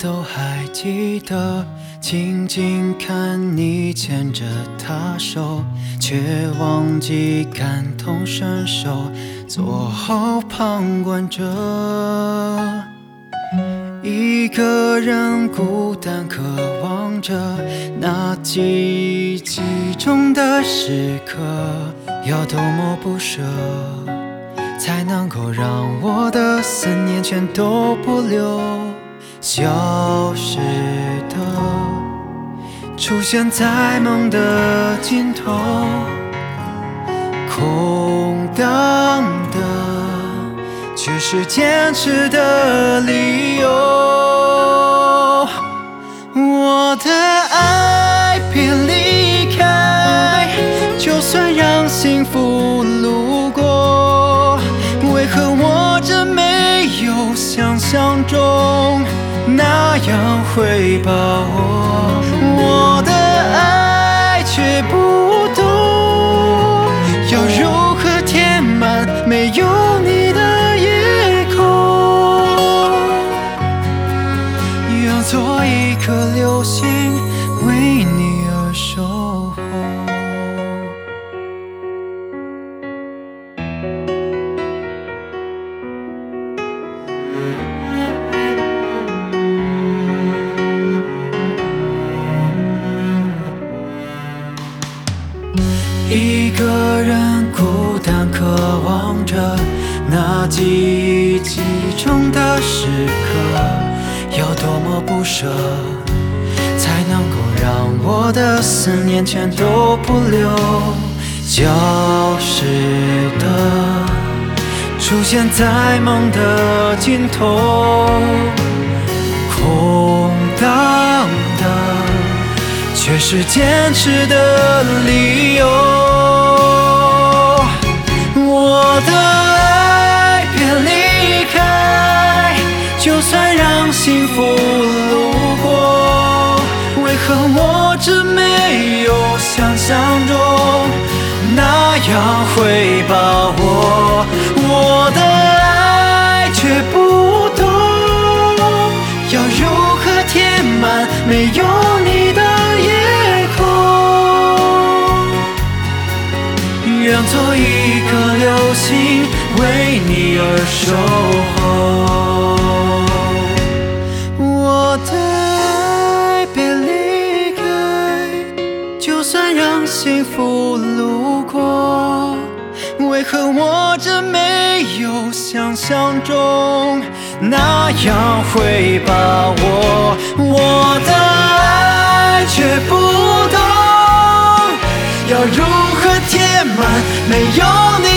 都还记得，静静看你牵着她手，却忘记感同身受，左后旁观着一个人孤单渴望着那记忆集中的时刻，要多么不舍，才能够让我的思念全都不留，消失的出现在梦的尽头，空荡的却是坚持的理由。我的爱别离开，就算让幸福路过，为何我真没有想象中那样会把握？我的爱却不懂要如何填满没有你的夜空，要做一颗流星为你而守候。一个人孤单渴望着那记忆集中的时刻，要多么不舍，才能够让我的思念全都不留，消失的出现在梦的尽头，空荡的却是坚持的理由。我的爱别离开，就算让幸福路过，为何我真没有想象中那样会把握？我的爱却不懂要如何填满没有你的夜空，愿做一颗流星为你而守候。我的爱别离开，就算让幸福路过，为何我真没有想象中那样会把握？我的爱却不懂要如何填满没有你